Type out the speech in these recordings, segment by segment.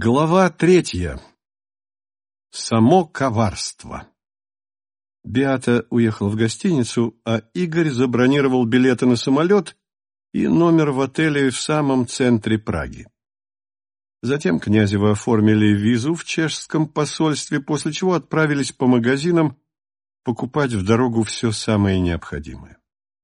Глава 3. Само коварство. Беата уехала в гостиницу, а Игорь забронировал билеты на самолет и номер в отеле в самом центре Праги. Затем Князевы оформили визу в чешском посольстве, после чего отправились по магазинам покупать в дорогу все самое необходимое.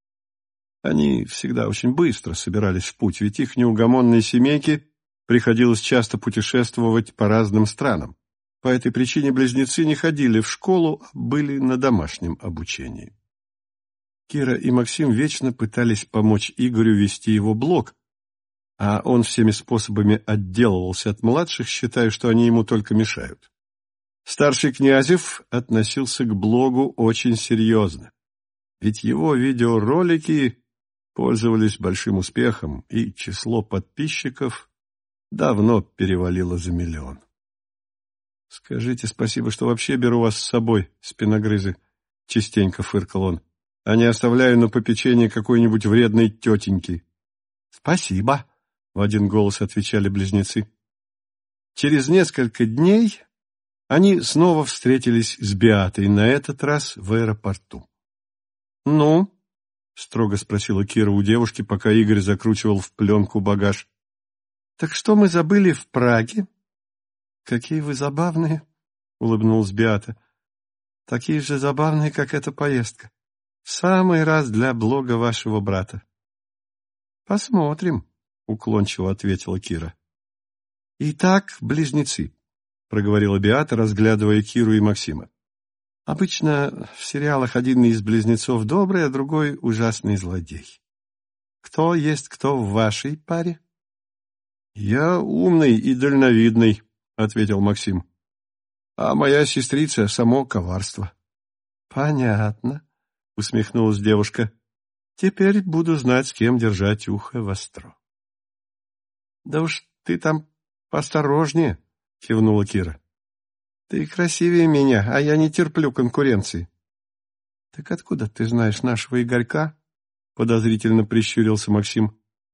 Они всегда очень быстро собирались в путь, ведь их неугомонной семейке приходилось часто путешествовать по разным странам. По этой причине близнецы не ходили в школу, а были на домашнем обучении. Кира и Максим вечно пытались помочь Игорю вести его блог, а он всеми способами отделывался от младших, считая, что они ему только мешают. Старший Князев относился к блогу очень серьезно, ведь его видеоролики пользовались большим успехом, и число подписчиков давно перевалило за 1 миллион. «Скажите спасибо, что вообще беру вас с собой, спиногрызы», — частенько фыркал он, «а не оставляю на попечение какой-нибудь вредной тетеньки». «Спасибо», — в один голос отвечали близнецы. Через несколько дней они снова встретились с Беатой, на этот раз в аэропорту. «Ну?» — строго спросила Кира у девушки, пока Игорь закручивал в пленку багаж. «Так что мы забыли в Праге?» «Какие вы забавные», — улыбнулась Беата. «Такие же забавные, как эта поездка. В самый раз для блога вашего брата». «Посмотрим», — уклончиво ответила Кира. «Итак, близнецы», — проговорила Беата, разглядывая Киру и Максима. «Обычно в сериалах один из близнецов добрый, а другой ужасный злодей. Кто есть кто в вашей паре?» «Я умный и дальновидный», — ответил Максим. «А моя сестрица — само коварство». «Понятно», — усмехнулась девушка. «Теперь буду знать, с кем держать ухо востро». «Да уж ты там поосторожнее», — кивнула Кира. «Ты красивее меня, а я не терплю конкуренции». «Так откуда ты знаешь нашего Игорька?» — подозрительно прищурился Максим.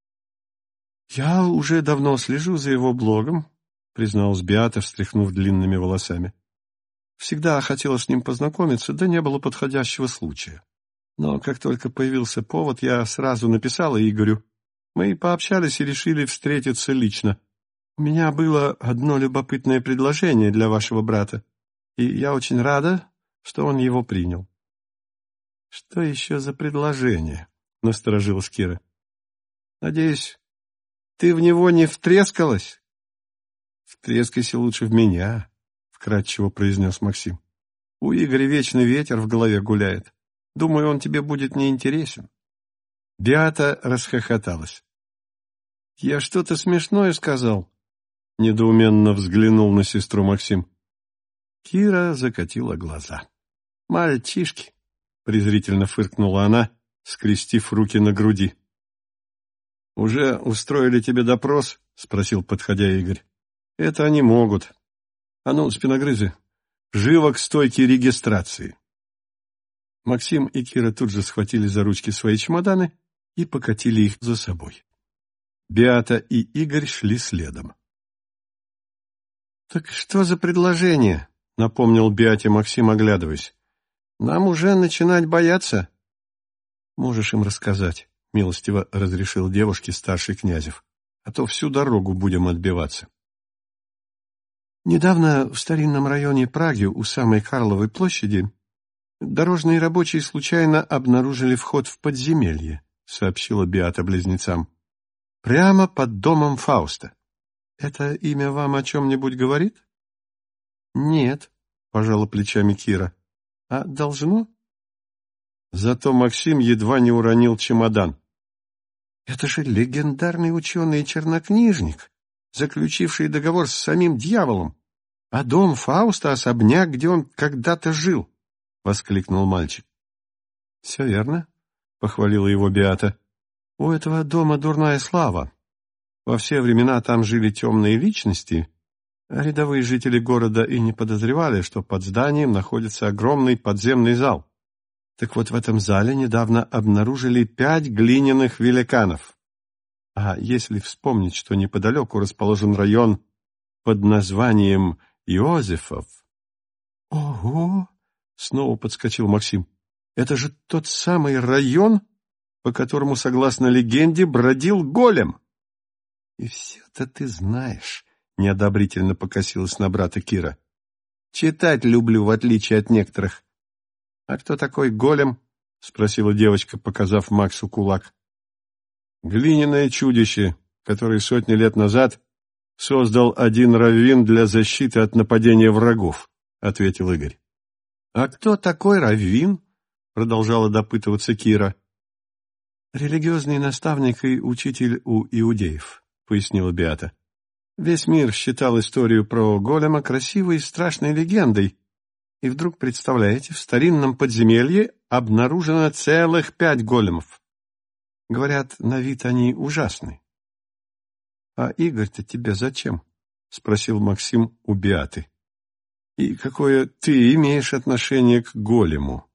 «Я уже давно слежу за его блогом», — призналась Беата, встряхнув длинными волосами. «Всегда хотела с ним познакомиться, да не было подходящего случая. Но как только появился повод, я сразу написала Игорю. Мы пообщались и решили встретиться лично. У меня было одно любопытное предложение для вашего брата, и я очень рада, что он его принял». «Что еще за предложение?» — насторожилась Кира. «Надеюсь, ты в него не втрескалась?» «Втрескайся лучше в меня», — вкратчиво произнес Максим. «У Игоря вечный ветер в голове гуляет. Думаю, он тебе будет неинтересен». Беата расхохоталась. «Я что-то смешное сказал?» — недоуменно взглянул на сестру Максим. Кира закатила глаза. «Мальчишки!» — презрительно фыркнула она, скрестив руки на груди. «Уже устроили тебе допрос?» — спросил, подходя Игорь. «Это они могут. А ну, спиногрызы, живо к стойке регистрации». Максим и Кира тут же схватили за ручки свои чемоданы и покатили их за собой. Беата и Игорь шли следом. «Так что за предложение?» — напомнил Беате Максим, оглядываясь. «Нам уже начинать бояться». «Можешь им рассказать», — милостиво разрешил девушке старший Князев, «а то всю дорогу будем отбиваться». Недавно в старинном районе Праги, у самой Карловой площади, дорожные рабочие случайно обнаружили вход в подземелье, — сообщила Беата близнецам. «Прямо под домом Фауста. Это имя вам о чем-нибудь говорит?» «Нет», — пожала плечами Кира. «А должно?» Зато Максим едва не уронил чемодан. «Это же легендарный ученый и чернокнижник, заключивший договор с самим дьяволом. А дом Фауста — особняк, где он когда-то жил», — воскликнул мальчик. «Все верно», — похвалила его Беата. «У этого дома дурная слава. Во все времена там жили темные личности, а рядовые жители города и не подозревали, что под зданием находится огромный подземный зал. Так вот, в этом зале недавно обнаружили 5 глиняных великанов. А если вспомнить, что неподалеку расположен район под названием Иозефов. «Ого!» — снова подскочил Максим. «Это же тот самый район, по которому, согласно легенде, бродил голем!» «И все-то ты знаешь», — неодобрительно покосилась на брата Кира. «Читать люблю, в отличие от некоторых». «А кто такой голем?» — спросила девочка, показав Максу кулак. «Глиняное чудище, которое сотни лет назад создал один раввин для защиты от нападения врагов», — ответил Игорь. «А кто такой раввин?» — продолжала допытываться Кира. «Религиозный наставник и учитель у иудеев», — пояснила Беата. «Весь мир считал историю про голема красивой и страшной легендой. И вдруг, представляете, в старинном подземелье обнаружено целых 5 големов. Говорят, на вид они ужасны». «А Игорь-то тебе зачем?» — спросил Максим у Беаты. «И какое ты имеешь отношение к голему?»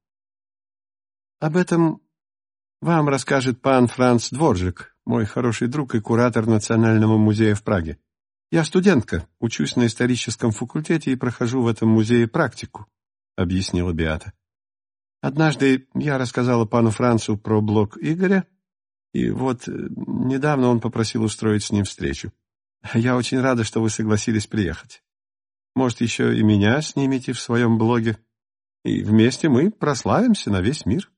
«Об этом вам расскажет пан Франц Дворжик, мой хороший друг и куратор Национального музея в Праге. Я студентка, учусь на историческом факультете и прохожу в этом музее практику», — объяснила Беата. «Однажды я рассказала пану Францу про блог Игоря, и вот недавно он попросил устроить с ним встречу. Я очень рада, что вы согласились приехать. Может, еще и меня снимете в своем блоге, и вместе мы прославимся на весь мир».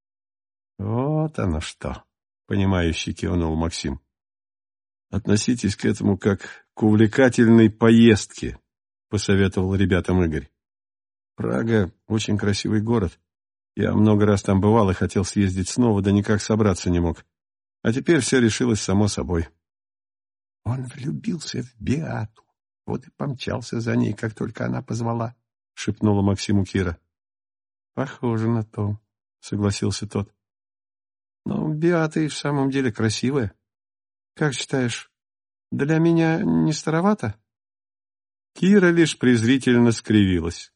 «Вот оно что!» — понимающе кивнул Максим. «Относитесь к этому как к увлекательной поездке», — посоветовал ребятам Игорь. «Прага — очень красивый город. Я много раз там бывал и хотел съездить снова, да никак собраться не мог. А теперь все решилось само собой». «Он влюбился в Беату, вот и помчался за ней, как только она позвала», — шепнула Максиму Кира. «Похоже на то», — согласился тот. «Но Беата и в самом деле красивая. Как считаешь, для меня не старовато?» Кира лишь презрительно скривилась.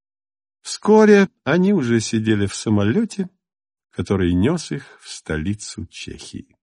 Вскоре они уже сидели в самолете, который нес их в столицу Чехии.